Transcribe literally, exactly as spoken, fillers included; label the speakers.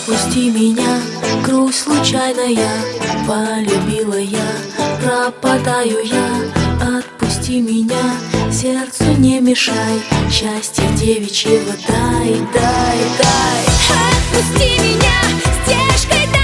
Speaker 1: Отпусти меня, грусть случайная, полюбила я, пропадаю я. Отпусти меня, сердцу не мешай, счастье девичьего дай, дай, дай.
Speaker 2: Отпусти меня, стежкой дай.